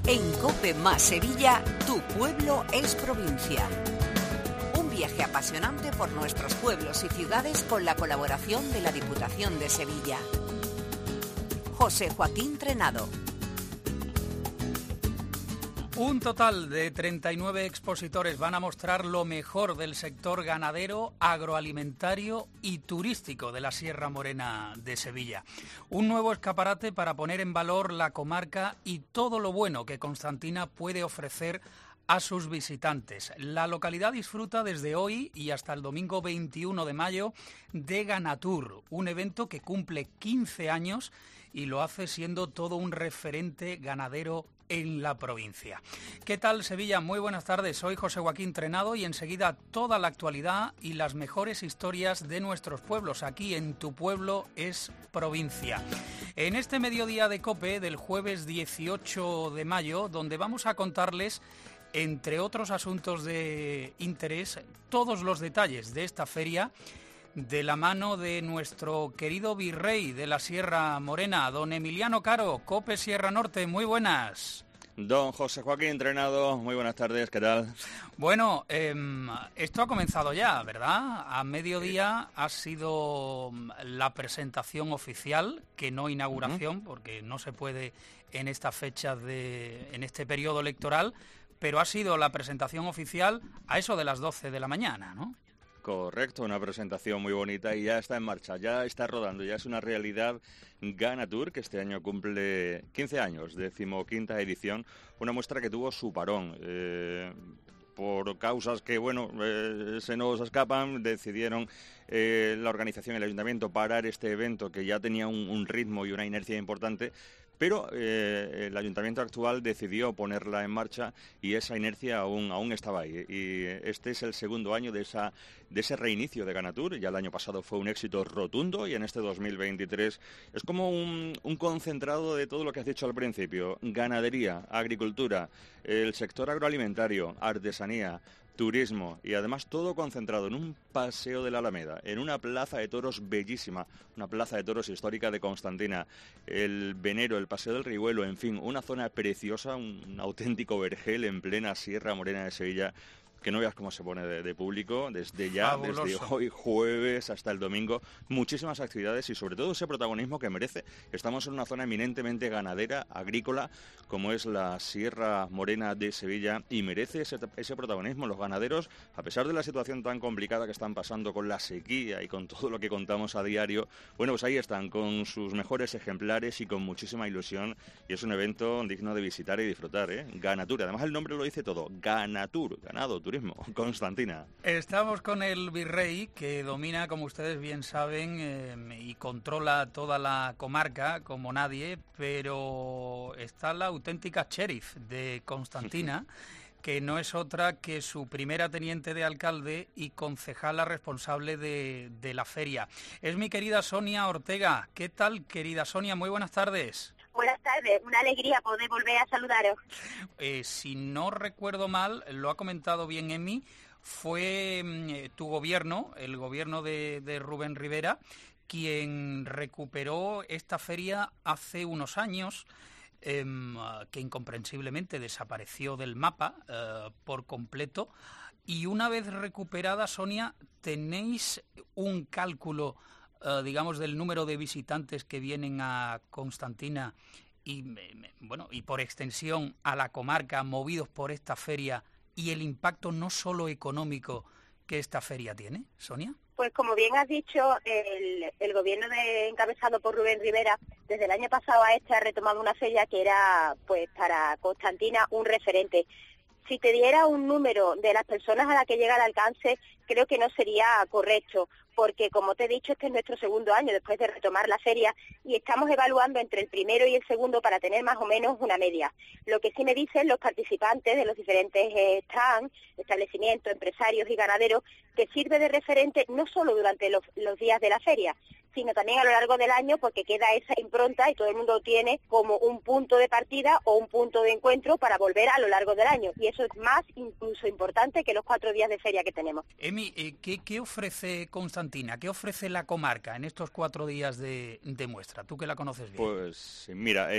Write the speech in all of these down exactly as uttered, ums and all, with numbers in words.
En COPE más Sevilla, tu pueblo es provincia. Un viaje apasionante por nuestros pueblos y ciudades con la colaboración de la Diputación de Sevilla. José Joaquín Trenado. Un total de treinta y nueve expositores van a mostrar lo mejor del sector ganadero, agroalimentario y turístico de la Sierra Morena de Sevilla. Un nuevo escaparate para poner en valor la comarca y todo lo bueno que Constantina puede ofrecer a sus visitantes. La localidad disfruta desde hoy y hasta el domingo veintiuno de mayo de Ganatur, un evento que cumple quince años y lo hace siendo todo un referente ganadero en la provincia. ¿Qué tal, Sevilla? Muy buenas tardes, soy José Joaquín Trenado y enseguida toda la actualidad y las mejores historias de nuestros pueblos. Aquí en Tu Pueblo es Provincia. En este mediodía de COPE del jueves dieciocho de mayo, donde vamos a contarles, entre otros asuntos de interés, todos los detalles de esta feria, de la mano de nuestro querido virrey de la Sierra Morena, don Emiliano Caro, COPE Sierra Norte. Muy buenas. Don José Joaquín Trenado, muy buenas tardes, ¿qué tal? Bueno, eh, esto ha comenzado ya, ¿verdad? A mediodía ha sido la presentación oficial, que no inauguración, uh-huh. porque no se puede en esta fecha, de, en este periodo electoral, pero ha sido la presentación oficial a eso de las doce de la mañana, ¿no? Correcto, una presentación muy bonita y ya está en marcha, ya está rodando, ya es una realidad Ganatur, que este año cumple quince años, decimoquinta edición, una muestra que tuvo su parón. Eh, por causas que, bueno, eh, se nos escapan, decidieron eh, la organización y el ayuntamiento parar este evento que ya tenía un, un ritmo y una inercia importante, pero eh, el ayuntamiento actual decidió ponerla en marcha y esa inercia aún, aún estaba ahí. Y este es el segundo año de, esa, de ese reinicio de Ganatur. Ya el año pasado fue un éxito rotundo y en este dos mil veintitrés es como un, un concentrado de todo lo que has dicho al principio. Ganadería, agricultura, el sector agroalimentario, artesanía, turismo y además todo concentrado en un paseo de la Alameda, en una plaza de toros bellísima, una plaza de toros histórica de Constantina, el Venero, el Paseo del Rihuelo, en fin, una zona preciosa, un auténtico vergel en plena Sierra Morena de Sevilla, que no veas cómo se pone de, de público desde ya, Fabuloso. Desde hoy jueves hasta el domingo, muchísimas actividades y sobre todo ese protagonismo que merece. Estamos en una zona eminentemente ganadera, agrícola, como es la Sierra Morena de Sevilla, y merece ese, ese protagonismo. Los ganaderos, a pesar de la situación tan complicada que están pasando con la sequía y con todo lo que contamos a diario, bueno, pues ahí están con sus mejores ejemplares y con muchísima ilusión, y es un evento digno de visitar y disfrutar, ¿eh? Ganatur, además el nombre lo dice todo, Ganatur, ganado, turismo. Constantina. Estamos con el virrey, que domina, como ustedes bien saben, eh, y controla toda la comarca como nadie, pero está la auténtica sheriff de Constantina, que no es otra que su primera teniente de alcalde y concejala responsable de, de la feria. Es mi querida Sonia Ortega. ¿Qué tal, querida Sonia? Muy buenas tardes. Buenas tardes, una alegría poder volver a saludaros. Eh, si no recuerdo mal, lo ha comentado bien Emi, fue eh, tu gobierno, el gobierno de, de Rubén Rivera, quien recuperó esta feria hace unos años, eh, que incomprensiblemente desapareció del mapa eh, por completo, y una vez recuperada, Sonia, ¿tenéis un cálculo Uh, digamos, del número de visitantes que vienen a Constantina y, bueno, y por extensión a la comarca, movidos por esta feria, y el impacto no solo económico que esta feria tiene, Sonia? Pues como bien has dicho, el, el gobierno de, encabezado por Rubén Rivera, desde el año pasado a este ha retomado una feria que era, pues, para Constantina un referente. Si te diera un número de las personas a las que llega el alcance, creo que no sería correcto, porque como te he dicho, este es nuestro segundo año después de retomar la feria y estamos evaluando entre el primero y el segundo para tener más o menos una media. Lo que sí me dicen los participantes de los diferentes stands, establecimientos, empresarios y ganaderos, que sirve de referente no solo durante los, los días de la feria, sino también a lo largo del año, porque queda esa impronta y todo el mundo tiene como un punto de partida o un punto de encuentro para volver a lo largo del año. Y eso es más incluso importante que los cuatro días de feria que tenemos. Emi, ¿qué, qué ofrece Constantina? ¿Qué ofrece la comarca en estos cuatro días de, de muestra? Tú que la conoces bien. Pues mira, eh,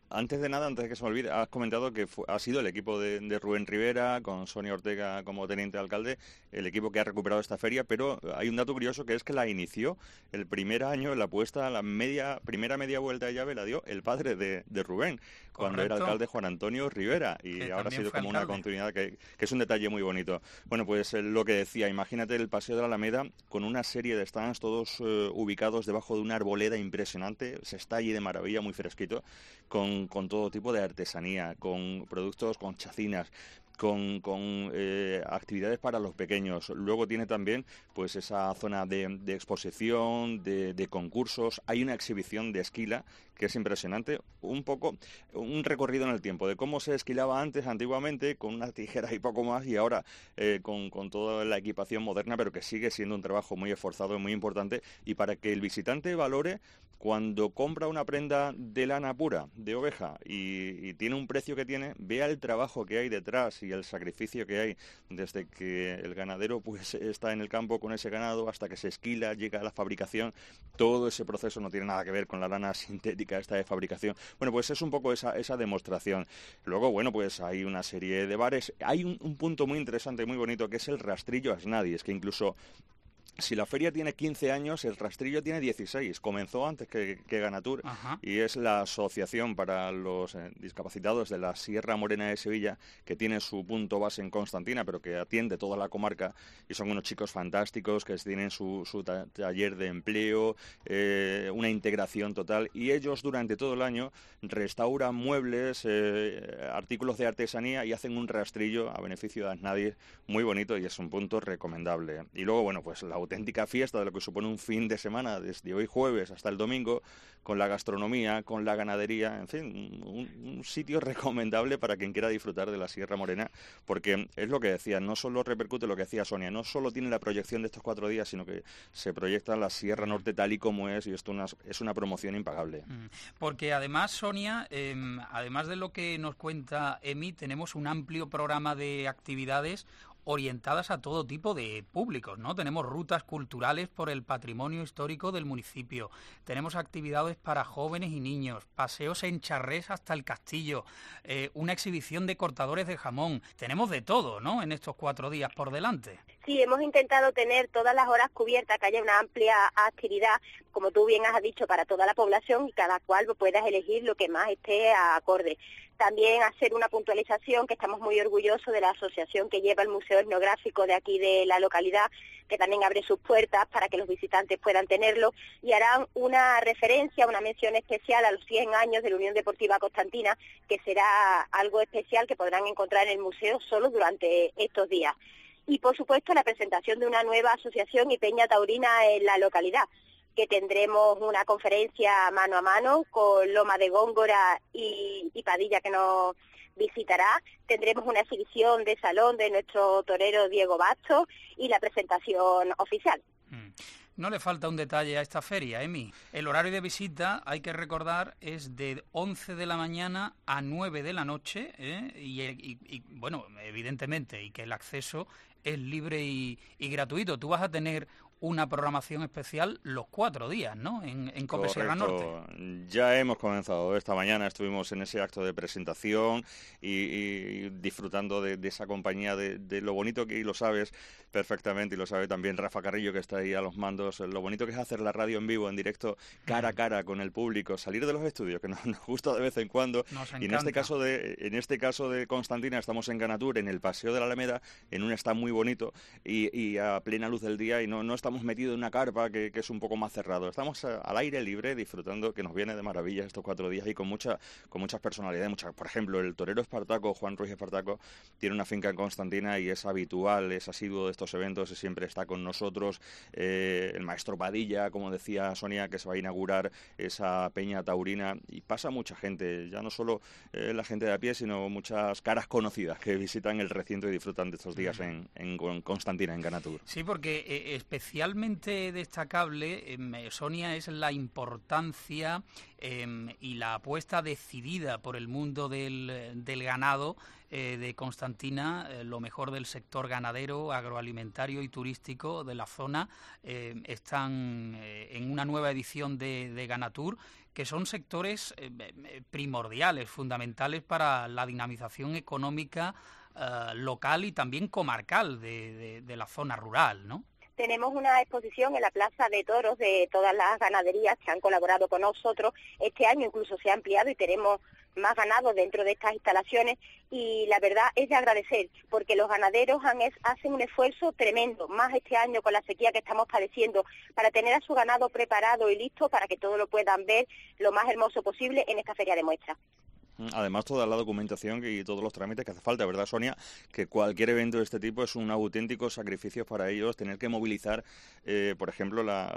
Antes de nada, antes de que se me olvide, has comentado que fue, ha sido el equipo de, de Rubén Rivera, con Sonia Ortega como teniente alcalde, el equipo que ha recuperado esta feria, pero hay un dato curioso que es que la inició el primer año, la puesta, la media primera media vuelta de llave la dio el padre de, de Rubén, cuando Correcto. era alcalde Juan Antonio Rivera, y Que ahora ha sido como alcalde. una continuidad, que, que es un detalle muy bonito. Bueno, pues eh, lo que decía, imagínate el Paseo de la Alameda con una serie de stands, todos eh, ubicados debajo de una arboleda impresionante, se está allí de maravilla, muy fresquito, con, con todo tipo de artesanía, con productos, con chacinas, con, con eh, actividades para los pequeños. Luego tiene también pues esa zona de, de exposición, de, de concursos. Hay una exhibición de esquila que es impresionante, un poco un recorrido en el tiempo de cómo se esquilaba antes, antiguamente, con unas tijeras y poco más, y ahora eh, con, con toda la equipación moderna, pero que sigue siendo un trabajo muy esforzado y muy importante, y para que el visitante valore cuando compra una prenda de lana pura, de oveja, y, y tiene un precio que tiene, vea el trabajo que hay detrás y el sacrificio que hay desde que el ganadero pues está en el campo con ese ganado hasta que se esquila, llega a la fabricación. Todo ese proceso no tiene nada que ver con la lana sintética esta de fabricación. Bueno, pues es un poco esa, esa demostración. Luego, bueno, pues hay una serie de bares. Hay un, un punto muy interesante, muy bonito, que es el rastrillo Asnadi. Es que incluso si la feria tiene quince años, el rastrillo tiene dieciséis. Comenzó antes que, que Ganatur. Ajá. Y es la asociación para los eh, discapacitados de la Sierra Morena de Sevilla, que tiene su punto base en Constantina, pero que atiende toda la comarca, y son unos chicos fantásticos que tienen su, su ta taller de empleo, eh, una integración total, y ellos durante todo el año restauran muebles, eh, artículos de artesanía, y hacen un rastrillo a beneficio de Asnadi muy bonito, y es un punto recomendable. Y luego, bueno, pues la auténtica fiesta de lo que supone un fin de semana desde hoy jueves hasta el domingo, con la gastronomía, con la ganadería, en fin, un, un sitio recomendable para quien quiera disfrutar de la Sierra Morena, porque es lo que decía, no solo repercute lo que decía Sonia, no solo tiene la proyección de estos cuatro días, sino que se proyecta la Sierra Norte tal y como es, y esto una, es una promoción impagable. Porque además, Sonia, eh, además de lo que nos cuenta Emi, tenemos un amplio programa de actividades orientadas a todo tipo de públicos, ¿no? Tenemos rutas culturales por el patrimonio histórico del municipio, tenemos actividades para jóvenes y niños, paseos en charrés hasta el castillo, eh, una exhibición de cortadores de jamón, tenemos de todo, ¿no?, en estos cuatro días por delante. Sí, hemos intentado tener todas las horas cubiertas, que haya una amplia actividad, como tú bien has dicho, para toda la población, y cada cual puedas elegir lo que más esté acorde. También hacer una puntualización, que estamos muy orgullosos de la asociación que lleva el Museo Etnográfico de aquí de la localidad, que también abre sus puertas para que los visitantes puedan tenerlo, y harán una referencia, una mención especial a los cien años de la Unión Deportiva Constantina, que será algo especial que podrán encontrar en el museo solo durante estos días. Y, por supuesto, la presentación de una nueva asociación y peña taurina en la localidad, que tendremos una conferencia mano a mano con Loma de Góngora y, y Padilla, que nos visitará. Tendremos una exhibición de salón de nuestro torero Diego Bastos y la presentación oficial. Mm. No le falta un detalle a esta feria, Emi. El horario de visita, hay que recordar, es de once de la mañana a nueve de la noche, ¿eh? y, y, y, bueno, evidentemente, y que el acceso es libre y, y gratuito. Tú vas a tener una programación especial los cuatro días, ¿no?, en, en Cope Sierra Norte. Ya hemos comenzado. Esta mañana estuvimos en ese acto de presentación y, y disfrutando de, de esa compañía, de, de lo bonito que, y lo sabes perfectamente, y lo sabe también Rafa Carrillo, que está ahí a los mandos, lo bonito que es hacer la radio en vivo, en directo, cara a cara con el público, salir de los estudios, que nos, nos gusta de vez en cuando. Y en este caso de en este caso de Constantina estamos en Ganatur, en el Paseo de la Alameda, en un stand muy bonito y, y a plena luz del día, y no, no estamos metidos en una carpa que, que es un poco más cerrado. Estamos a, al aire libre, disfrutando, que nos viene de maravilla estos cuatro días, y con mucha con muchas personalidades. Muchas, por ejemplo, el torero Espartaco, Juan Ruiz Espartaco, tiene una finca en Constantina y es habitual, es asiduo de estos eventos, y siempre está con nosotros. Eh, el maestro Padilla, como decía Sonia, que se va a inaugurar esa peña taurina, y pasa mucha gente, ya no solo eh, la gente de a pie, sino muchas caras conocidas que visitan el recinto y disfrutan de estos días en, en Constantina, en Ganatur. Sí, porque eh, especialmente especialmente destacable, eh, Sonia, es la importancia eh, y la apuesta decidida por el mundo del, del ganado eh, de Constantina, eh, lo mejor del sector ganadero, agroalimentario y turístico de la zona. Eh, están eh, en una nueva edición de, de Ganatur, que son sectores eh, primordiales, fundamentales para la dinamización económica Uh, local y también comarcal de, de, de la zona rural, ¿no? Tenemos una exposición en la Plaza de Toros de todas las ganaderías que han colaborado con nosotros. Este año incluso se ha ampliado y tenemos más ganado dentro de estas instalaciones, y la verdad es de agradecer, porque los ganaderos han, es, hacen un esfuerzo tremendo, más este año con la sequía que estamos padeciendo, para tener a su ganado preparado y listo para que todos lo puedan ver lo más hermoso posible en esta feria de muestras. Además, toda la documentación y todos los trámites que hace falta, ¿verdad, Sonia? Que cualquier evento de este tipo es un auténtico sacrificio para ellos, tener que movilizar, eh, por ejemplo, la,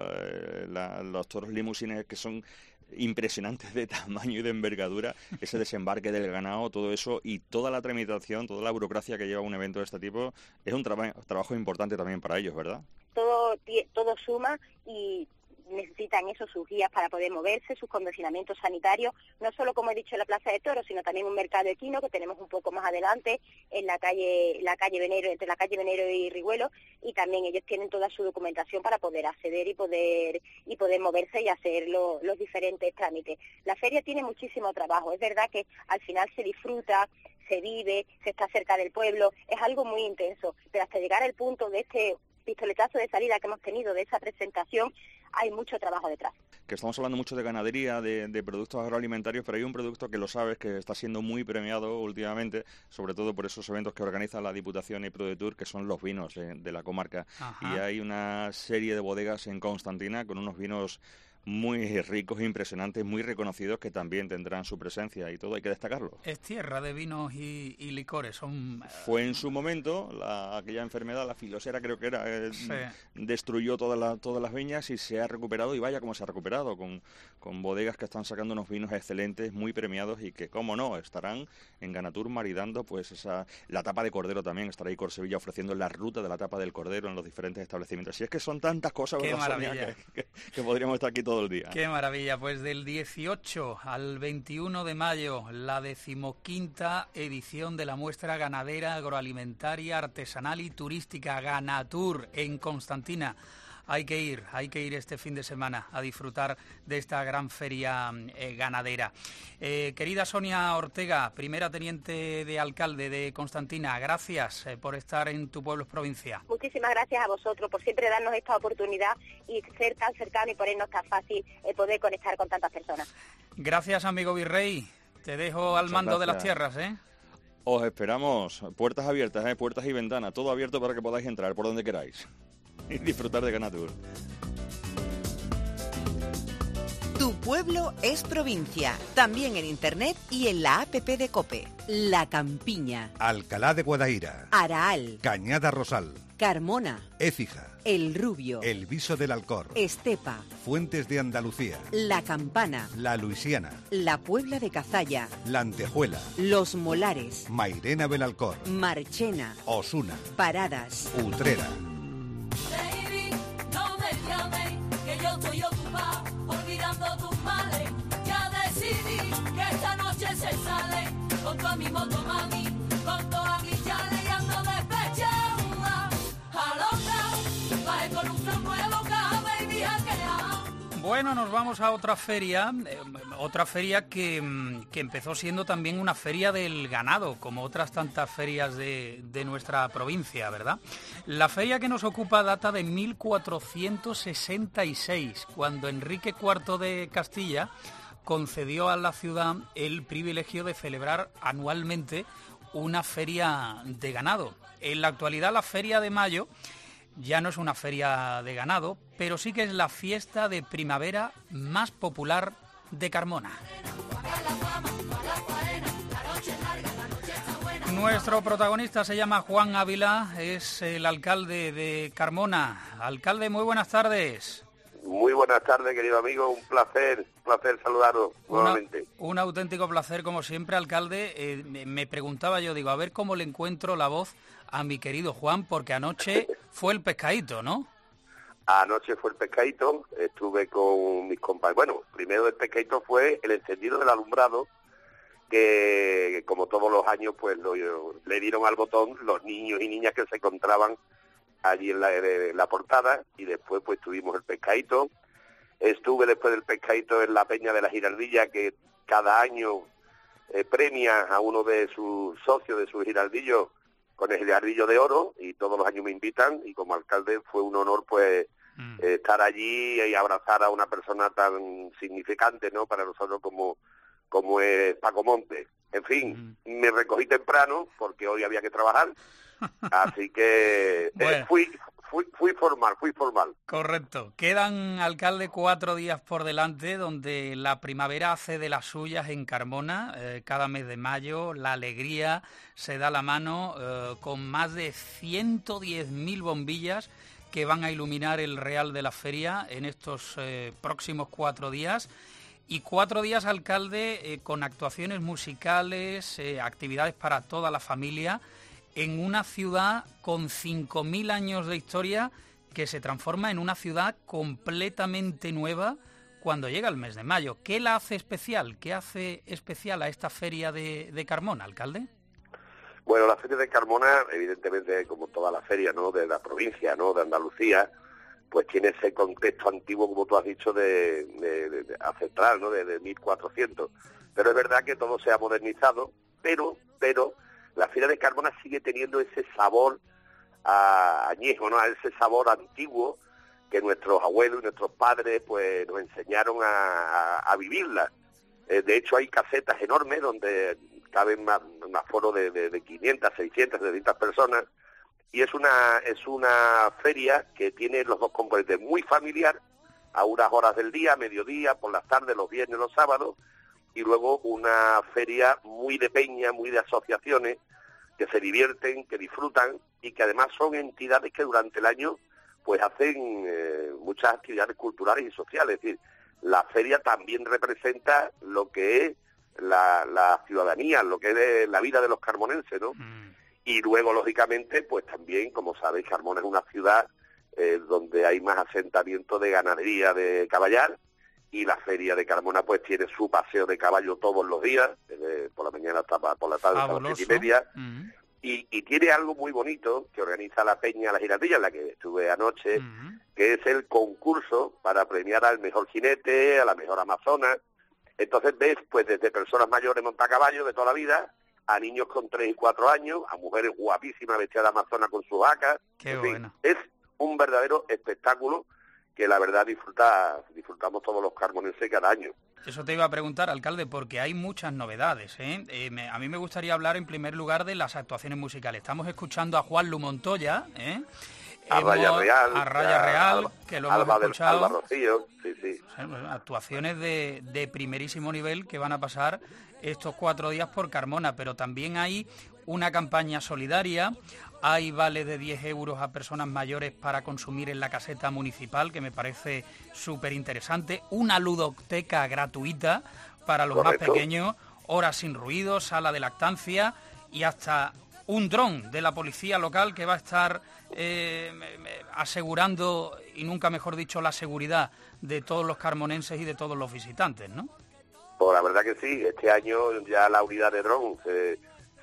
la, los toros limusines, que son impresionantes de tamaño y de envergadura, ese desembarque del ganado, todo eso, y toda la tramitación, toda la burocracia que lleva un evento de este tipo, es un traba- trabajo importante también para ellos, ¿verdad? Todo, todo suma, y necesitan eso, sus guías para poder moverse, sus condicionamientos sanitarios, no solo, como he dicho, en la Plaza de Toros, sino también un mercado equino que tenemos un poco más adelante en la calle la calle Venero, entre la calle Venero y Rigüelo, y también ellos tienen toda su documentación para poder acceder y poder y poder moverse y hacer lo, los diferentes trámites. La feria tiene muchísimo trabajo, es verdad que al final se disfruta, se vive, se está cerca del pueblo, es algo muy intenso, pero hasta llegar al punto de este pistoletazo de salida que hemos tenido, de esa presentación, hay mucho trabajo detrás. Que estamos hablando mucho de ganadería, de, de productos agroalimentarios, pero hay un producto que lo sabes, que está siendo muy premiado últimamente, sobre todo por esos eventos que organiza la Diputación y ProDetour, que son los vinos de, de la comarca. Ajá. Y hay una serie de bodegas en Constantina con unos vinos muy ricos, impresionantes, muy reconocidos, que también tendrán su presencia, y todo hay que destacarlo. Es tierra de vinos y, y licores. Son... Fue en su momento la, aquella enfermedad, la filosera creo que era, eh, sí. destruyó todas las todas las viñas, y se ha recuperado, y vaya como se ha recuperado, con, con bodegas que están sacando unos vinos excelentes, muy premiados, y que, cómo no, estarán en Ganatur maridando pues esa la tapa de cordero también. Estará ahí Corsevilla ofreciendo la ruta de la tapa del cordero en los diferentes establecimientos. Y es que son tantas cosas, Qué ¿verdad, maravilla. Sonia? Que, que, que podríamos estar aquí todo el día. Qué maravilla, pues del dieciocho al veintiuno de mayo, la decimoquinta edición de la muestra ganadera, agroalimentaria, artesanal y turística Ganatur en Constantina. Hay que ir, hay que ir este fin de semana a disfrutar de esta gran feria eh, ganadera. Eh, querida Sonia Ortega, primera teniente de alcalde de Constantina, gracias eh, por estar en Tu Pueblo es Provincia. Muchísimas gracias a vosotros por siempre darnos esta oportunidad y ser tan cercano y ponernos tan fácil eh, poder conectar con tantas personas. Gracias, amigo Virrey. Te dejo al Muchas mando gracias. de las tierras, ¿eh? Os esperamos, puertas abiertas, ¿eh? Puertas y ventanas, todo abierto para que podáis entrar por donde queráis y disfrutar de Ganatur. Tu pueblo es provincia, también en internet y en la app de COPE. La Campiña, Alcalá de Guadaira, Araal, Cañada Rosal, Carmona, Écija, El Rubio, El Viso del Alcor, Estepa, Fuentes de Andalucía, La Campana, La Luisiana, La Puebla de Cazalla, La Antejuela, Los Molares, Mairena Belalcor, Marchena, Osuna, Paradas, Utrera. Baby, no me llames, que yo estoy ocupada olvidando tus males. Ya decidí que esta noche se sale con toda mi moto, mami, con toda mi chale, y ando despechada a loca, baje con un flow nuevo, cada baby a crear. Bueno, nos vamos a otra feria, eh, otra feria que, que empezó siendo también una feria del ganado, como otras tantas ferias de, de nuestra provincia, ¿verdad? La feria que nos ocupa data de mil cuatrocientos sesenta y seis, cuando Enrique cuarto de Castilla concedió a la ciudad el privilegio de celebrar anualmente una feria de ganado. En la actualidad, la Feria de Mayo ya no es una feria de ganado, pero sí que es la fiesta de primavera más popular de Carmona. Nuestro protagonista se llama Juan Ávila, es el alcalde de Carmona. Alcalde, muy buenas tardes. Muy buenas tardes, querido amigo, un placer, un placer saludaros nuevamente. Una, un auténtico placer, como siempre, alcalde. Eh, me, me preguntaba yo, digo, a ver cómo le encuentro la voz a mi querido Juan, porque anoche fue el pescadito, ¿no? Anoche fue el pescadito, estuve con mis compañeros. Bueno, primero el pescadito fue el encendido del alumbrado, que como todos los años pues lo, le dieron al botón los niños y niñas que se encontraban allí en la, en la portada, y después pues tuvimos el pescadito. Estuve después del pescadito en la Peña de la Giraldilla, que cada año eh, premia a uno de sus socios, de sus giraldillos, con el giraldillo de oro, y todos los años me invitan, y como alcalde fue un honor pues mm. eh, estar allí y abrazar a una persona tan significante, ¿no?, para nosotros como como es Paco Montes. En fin, mm. me recogí temprano porque hoy había que trabajar, así que bueno. eh, fui, fui fui formal, fui formal. Correcto. Quedan, alcalde, cuatro días por delante donde la primavera hace de las suyas en Carmona. Eh, cada mes de mayo la alegría se da la mano eh, con más de ciento diez mil bombillas que van a iluminar el Real de la Feria en estos eh, próximos cuatro días. Y cuatro días, alcalde, eh, con actuaciones musicales, eh, actividades para toda la familia, en una ciudad con cinco mil años de historia que se transforma en una ciudad completamente nueva cuando llega el mes de mayo. ¿Qué la hace especial? ¿Qué hace especial a esta feria de, de Carmona, alcalde? Bueno, la feria de Carmona, evidentemente, como toda la feria, ¿no?, de la provincia, ¿no?, de Andalucía, pues tiene ese contexto antiguo, como tú has dicho, de, de, de, de ancestral, ¿no?, de, de mil cuatrocientos. Pero es verdad que todo se ha modernizado, pero pero la Feria de Carmona sigue teniendo ese sabor a, añejo, ¿no?, a ese sabor antiguo que nuestros abuelos y nuestros padres pues nos enseñaron a, a, a vivirla. Eh, de hecho, hay casetas enormes donde caben más, un aforo de, de, de quinientas, seiscientas, setecientas personas. Y es una es una feria que tiene los dos componentes, muy familiar, a unas horas del día, mediodía, por las tardes, los viernes, los sábados, y luego una feria muy de peña, muy de asociaciones, que se divierten, que disfrutan, y que además son entidades que durante el año pues hacen eh, muchas actividades culturales y sociales. Es decir, la feria también representa lo que es la, la ciudadanía, lo que es la vida de los carmonenses, ¿no? Mm. Y luego, lógicamente, pues también, como sabéis, Carmona es una ciudad eh, donde hay más asentamiento de ganadería de caballar, y la feria de Carmona pues tiene su paseo de caballo todos los días, desde por la mañana hasta por la tarde hasta las siete y media, uh-huh. y, y tiene algo muy bonito que organiza la Peña La Giraldilla, en la que estuve anoche, uh-huh. que es el concurso para premiar al mejor jinete, a la mejor amazona. Entonces ves, pues desde personas mayores montacaballos de toda la vida, a niños con tres y cuatro años, a mujeres guapísimas vestidas de amazona con sus vacas. Qué en fin, bueno. Es un verdadero espectáculo que la verdad disfruta, disfrutamos todos los carmonenses cada año. Eso te iba a preguntar, alcalde, porque hay muchas novedades, ¿eh? Eh, me, a mí me gustaría hablar en primer lugar de las actuaciones musicales. Estamos escuchando a Juan Lu Montoya, ¿eh? A Hemos, Raya Real. A Raya Real, Alba, que lo Alba hemos escuchado. Del, Alba Rocío, sí, sí. Actuaciones de, de primerísimo nivel que van a pasar estos cuatro días por Carmona, pero también hay una campaña solidaria, hay vales de diez euros a personas mayores para consumir en la caseta municipal, que me parece súper interesante, una ludoteca gratuita para los Correcto. Más pequeños, horas sin ruido, sala de lactancia y hasta un dron de la policía local que va a estar eh, asegurando, y nunca mejor dicho, la seguridad de todos los carmonenses y de todos los visitantes, ¿no? Pues la verdad que sí, este año ya la unidad de dron se,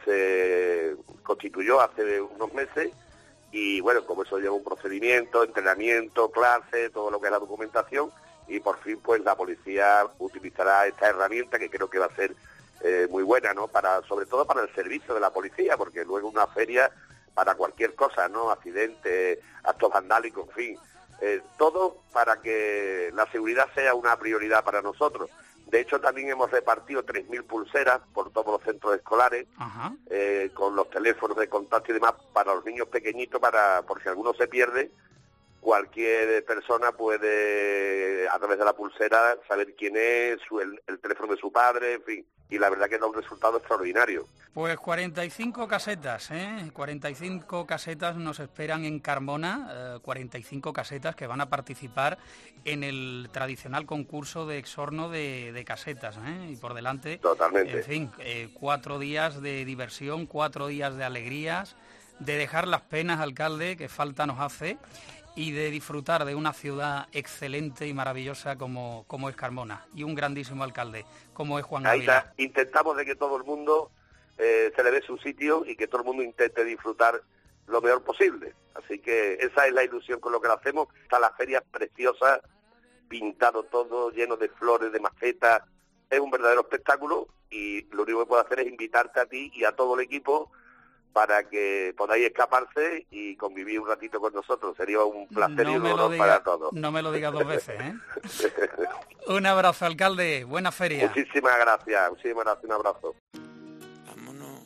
se constituyó hace unos meses y bueno, como eso lleva un procedimiento, entrenamiento, clase, todo lo que es la documentación, y por fin pues la policía utilizará esta herramienta que creo que va a ser eh, muy buena, ¿no? Para, sobre todo para el servicio de la policía, porque luego una feria para cualquier cosa, ¿no? Accidentes, actos vandálicos, en fin, eh, todo para que la seguridad sea una prioridad para nosotros. De hecho, también hemos repartido tres mil pulseras por todos los centros escolares, eh, con los teléfonos de contacto y demás para los niños pequeñitos, para por si alguno se pierde, cualquier persona puede, a través de la pulsera, saber quién es, su, el, el teléfono de su padre, en fin. Y la verdad que da un resultado extraordinario. Pues cuarenta y cinco casetas, ¿eh? cuarenta y cinco casetas nos esperan en Carmona, eh, cuarenta y cinco casetas que van a participar en el tradicional concurso de exorno de, de casetas, ¿eh? Y por delante, Totalmente. En fin, eh, cuatro días de diversión, cuatro días de alegrías, de dejar las penas, alcalde, que falta nos hace. y de disfrutar de una ciudad excelente y maravillosa como, como es Carmona, y un grandísimo alcalde como es Juan Ahí Ávila. está. Intentamos de que todo el mundo eh, se le dé su sitio y que todo el mundo intente disfrutar lo mejor posible. Así que esa es la ilusión con lo que lo hacemos. Está la feria preciosa, pintado todo, lleno de flores, de macetas. Es un verdadero espectáculo y lo único que puedo hacer es invitarte a ti y a todo el equipo para que podáis escaparse y convivir un ratito con nosotros. Sería un placer no y un me lo honor diga, para todos. No me lo digas dos veces, ¿eh? Un abrazo, alcalde. Buena feria. Muchísimas gracias. Muchísimas gracias. Un abrazo. Vámonos.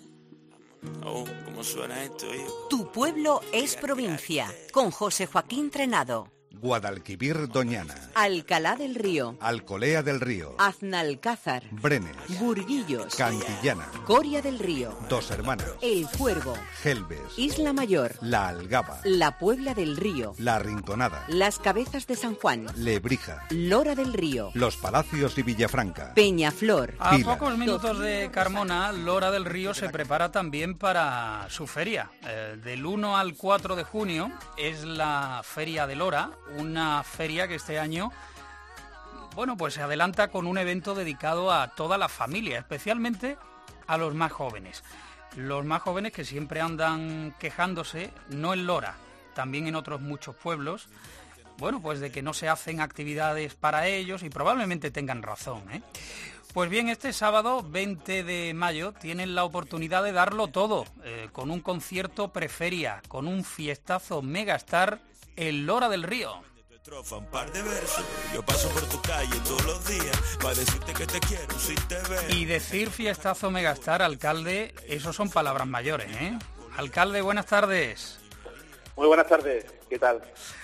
Oh, ¿cómo suena esto, hijo? Tu pueblo es provincia, con José Joaquín Trenado. Guadalquivir, Doñana. Alcalá del Río. Alcolea del Río. Aznalcázar. Brenes. Burguillos. Cantillana. Coria del Río. Dos Hermanas. El Cuervo. Gelbes. Isla Mayor. La Algaba. La Puebla del Río. La Rinconada. Las Cabezas de San Juan. Lebrija. Lora del Río. Los Palacios y Villafranca. Peñaflor. A Pilas. pocos minutos de Carmona, Lora del Río se prepara también para su feria. Eh, del uno al cuatro de junio es la Feria de Lora, una feria que este año, bueno, pues se adelanta con un evento dedicado a toda la familia, especialmente a los más jóvenes. Los más jóvenes que siempre andan quejándose, no en Lora, también en otros muchos pueblos, bueno, pues de que no se hacen actividades para ellos y probablemente tengan razón, ¿eh? Pues bien, este sábado veinte de mayo tienen la oportunidad de darlo todo, eh, con un concierto preferia, con un fiestazo megastar en Lora del Río. Estrofa, un par de versos. Yo paso por tu calle todos los días para decirte que te quiero si te veo. Y decir fiestazo megastar, alcalde, eso son palabras mayores, ¿eh? Alcalde, buenas tardes. Muy buenas tardes, ¿qué tal?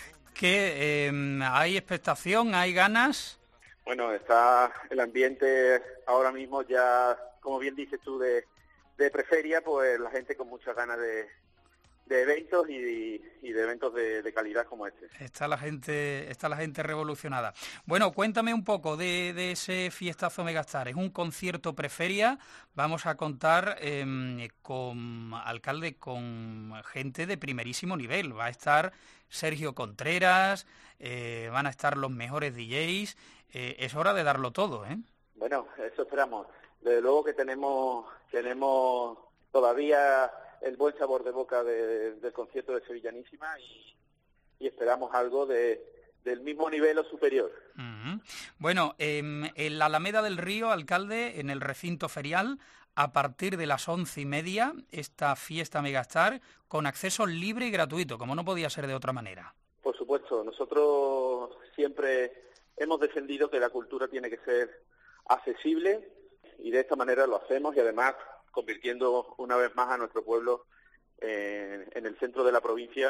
¿Qué, eh, hay expectación, hay ganas? Bueno, está el ambiente ahora mismo ya, como bien dices tú, de, de preferia, pues la gente con muchas ganas de, de eventos y, y de eventos de, de calidad como este. Está la gente, está la gente revolucionada. Bueno, cuéntame un poco de, de ese fiestazo megastar. Es un concierto preferia. Vamos a contar eh, con, alcalde, con gente de primerísimo nivel. Va a estar Sergio Contreras, eh, van a estar los mejores D Js. Eh, es hora de darlo todo, ¿eh? Bueno, eso esperamos. Desde luego que tenemos, tenemos todavía el buen sabor de boca de, del concierto de Sevillanísima y, y esperamos algo de, del mismo nivel o superior. Uh-huh. Bueno, eh, en la Alameda del Río, alcalde, en el recinto ferial, a partir de las once y media, esta fiesta megastar con acceso libre y gratuito, como no podía ser de otra manera. Por supuesto, nosotros siempre hemos defendido que la cultura tiene que ser accesible y de esta manera lo hacemos y además convirtiendo una vez más a nuestro pueblo en, en el centro de la provincia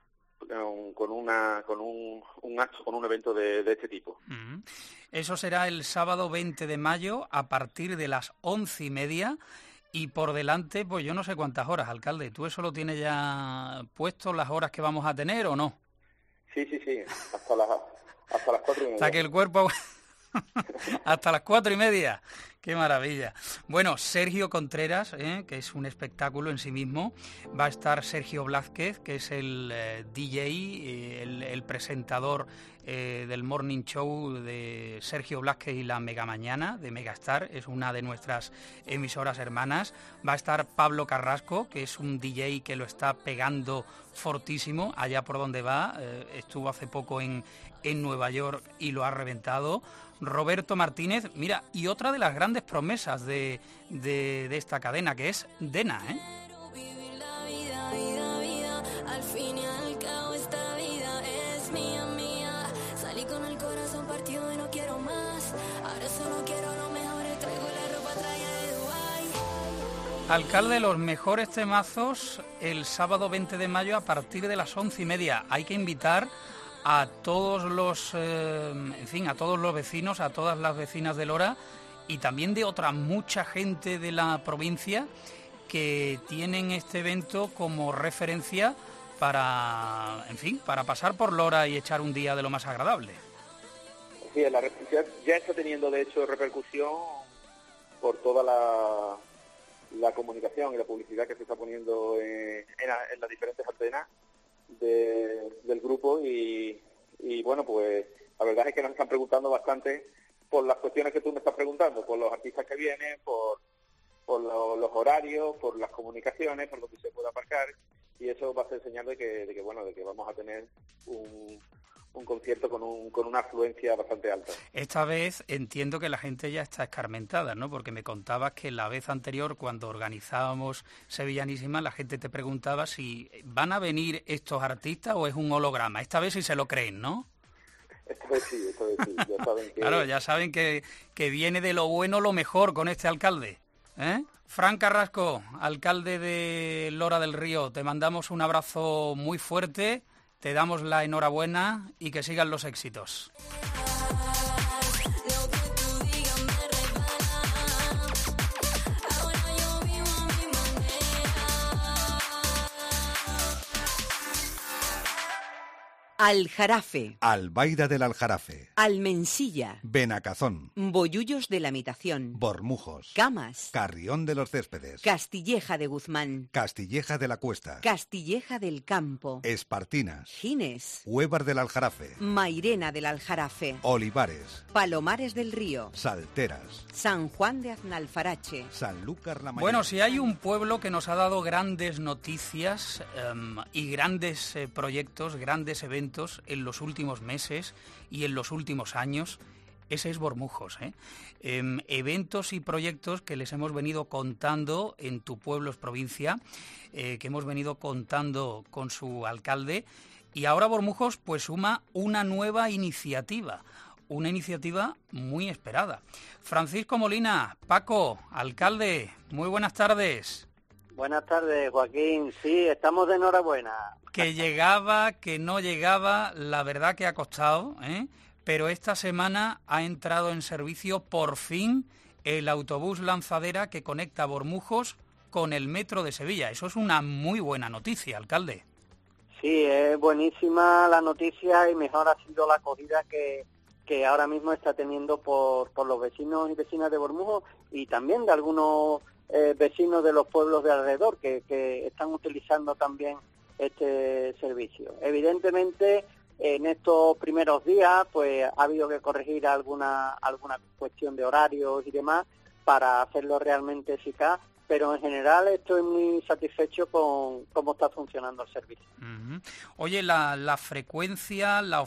con, con una con un, un acto, con un evento de, de este tipo. Uh-huh. Eso será el sábado veinte de mayo a partir de las once y media y por delante, pues yo no sé cuántas horas, alcalde. ¿Tú eso lo tienes ya puesto, las horas que vamos a tener o no? Sí, sí, sí, hasta las, hasta las cuatro y media. Hasta que el cuerpo... Hasta las cuatro y media. ¡Qué maravilla! Bueno, Sergio Contreras, ¿eh? que es un espectáculo en sí mismo. Va a estar Sergio Blázquez, que es el eh, D J, eh, el, el presentador eh, del Morning Show de Sergio Blázquez y la Mega Mañana de Megastar. Es una de nuestras emisoras hermanas. Va a estar Pablo Carrasco, que es un D J que lo está pegando fortísimo allá por donde va. Eh, estuvo hace poco en, en Nueva York y lo ha reventado. Roberto Martínez, mira, y otra de las grandes promesas de, de, de esta cadena, que es Dena, ¿eh? Vivir la vida, vida, vida, al fin y al cabo esta vida es mía, mía. Salí con el corazón partido y no quiero más, ahora solo quiero lo mejor, traigo la ropa traída de Dubái. Alcalde, los mejores temazos el sábado veinte de mayo a partir de las once y media. Hay que invitar a todos los, eh, en fin, a todos los vecinos, a todas las vecinas de Lora y también de otra mucha gente de la provincia que tienen este evento como referencia para, en fin, para pasar por Lora y echar un día de lo más agradable. Sí, la ya, ya está teniendo de hecho repercusión por toda la, la comunicación y la publicidad que se está poniendo en, en, en las diferentes antenas. de, del grupo y, y bueno, pues la verdad es que nos están preguntando bastante por las cuestiones que tú me estás preguntando, por los artistas que vienen, por, por lo, los horarios, por las comunicaciones, por lo que se puede aparcar, y eso va a ser señal de que, de que bueno, de que vamos a tener un, un concierto con un, con una afluencia bastante alta. Esta vez entiendo que la gente ya está escarmentada, ¿no? Porque me contabas que la vez anterior, cuando organizábamos Sevillanísima, la gente te preguntaba si van a venir estos artistas o es un holograma. Esta vez sí se lo creen, ¿no? Esta vez sí, esta vez sí. Ya saben que... Claro, ya saben que, que viene de lo bueno lo mejor con este alcalde, ¿eh? Fran Carrasco, alcalde de Lora del Río, te mandamos un abrazo muy fuerte, te damos la enhorabuena y que sigan los éxitos. Aljarafe, Albaida del Aljarafe, Almensilla, Benacazón, Bollullos de la Habitación, Bormujos, Camas, Carrión de los Céspedes, Castilleja de Guzmán, Castilleja de la Cuesta, Castilleja del Campo, Espartinas, Gines, Huévar del Aljarafe, Mairena del Aljarafe, Olivares, Palomares del Río, Salteras, San Juan de Aznalfarache, Sanlúcar la Mayor. Bueno, si hay un pueblo que nos ha dado grandes noticias um, y grandes eh, proyectos, grandes eventos en los últimos meses y en los últimos años, ese es Bormujos, ¿eh? Eh, eventos y proyectos que les hemos venido contando en Tu Pueblo es Provincia, eh, que hemos venido contando con su alcalde, y ahora Bormujos pues suma una nueva iniciativa, una iniciativa muy esperada. Francisco Molina, Paco, alcalde, muy buenas tardes. Buenas tardes, Joaquín. Sí, estamos de enhorabuena. Que llegaba, que no llegaba, la verdad que ha costado, ¿eh? Pero esta semana ha entrado en servicio por fin el autobús lanzadera que conecta Bormujos con el metro de Sevilla. Eso es una muy buena noticia, alcalde. Sí, es buenísima la noticia y mejor ha sido la acogida que, que ahora mismo está teniendo por, por los vecinos y vecinas de Bormujos y también de algunos eh, vecinos de los pueblos de alrededor que, que están utilizando también este servicio. Evidentemente, en estos primeros días, pues ha habido que corregir alguna alguna cuestión de horarios y demás para hacerlo realmente eficaz, pero en general estoy muy satisfecho con cómo está funcionando el servicio. Uh-huh. Oye, la, la frecuencia, la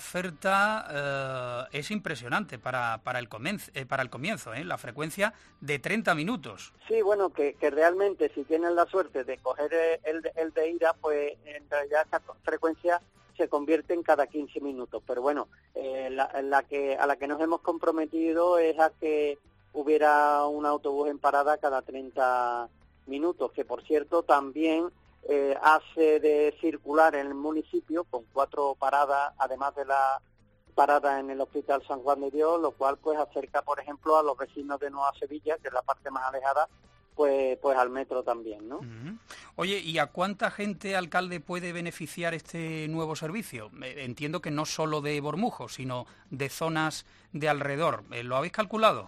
oferta eh, es impresionante para para el comienzo, eh, para el comienzo, ¿eh? La frecuencia de treinta minutos. Sí, bueno, que, que realmente si tienen la suerte de coger el, el de ida, pues en realidad esa frecuencia se convierte en cada quince minutos. Pero bueno, eh, la, la que a la que nos hemos comprometido es a que hubiera un autobús en parada cada treinta minutos, que por cierto también eh, hace de circular en el municipio con cuatro paradas, además de la parada en el Hospital San Juan de Dios, lo cual pues acerca, por ejemplo, a los vecinos de Nueva Sevilla, que es la parte más alejada, pues pues al metro también, ¿no? Uh-huh. Oye, ¿y a cuánta gente, alcalde, puede beneficiar este nuevo servicio? Entiendo que no solo de Bormujos, sino de zonas de alrededor. ¿Lo habéis calculado?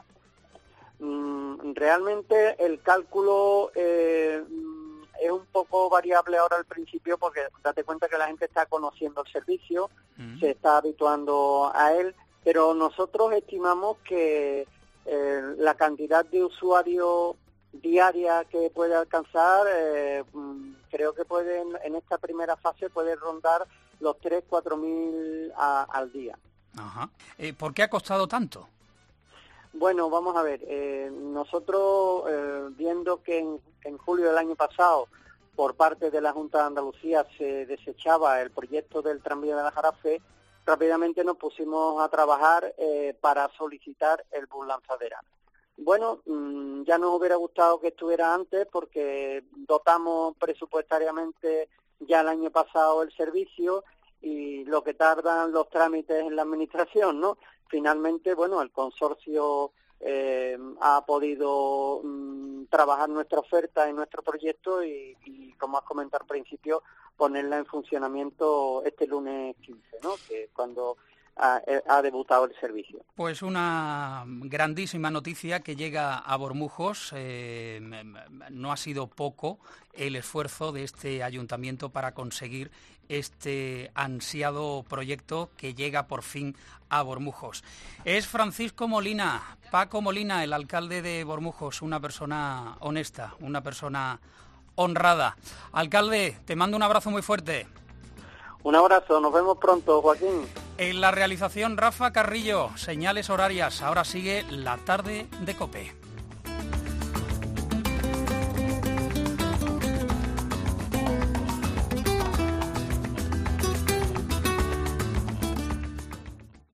Realmente el cálculo eh, es un poco variable ahora al principio porque date cuenta que la gente está conociendo el servicio, uh-huh. se está habituando a él, pero nosotros estimamos que eh, la cantidad de usuarios diaria que puede alcanzar, eh, creo que puede en esta primera fase puede rondar los tres, cuatro mil al día. Ajá. Eh, ¿Por qué ha costado tanto? Bueno, vamos a ver, eh, nosotros eh, viendo que en, en julio del año pasado por parte de la Junta de Andalucía se desechaba el proyecto del tranvía de Aljarafe, rápidamente nos pusimos a trabajar eh, para solicitar el bus lanzadera. Bueno, mmm, ya nos hubiera gustado que estuviera antes porque dotamos presupuestariamente ya el año pasado el servicio y lo que tardan los trámites en la administración, ¿no? Finalmente, bueno, el consorcio eh, ha podido mmm, trabajar nuestra oferta en nuestro proyecto y, y, como has comentado al principio, ponerla en funcionamiento este lunes quince, ¿no? Que es cuando ha, ha debutado el servicio. Pues una grandísima noticia que llega a Bormujos. Eh, no ha sido poco el esfuerzo de este ayuntamiento para conseguir este ansiado proyecto que llega por fin a Bormujos. Es Francisco Molina, Paco Molina, el alcalde de Bormujos, una persona honesta, una persona honrada. Alcalde, te mando un abrazo muy fuerte. Un abrazo, nos vemos pronto, Joaquín. En la realización, Rafa Carrillo, señales horarias. Ahora sigue la tarde de COPE.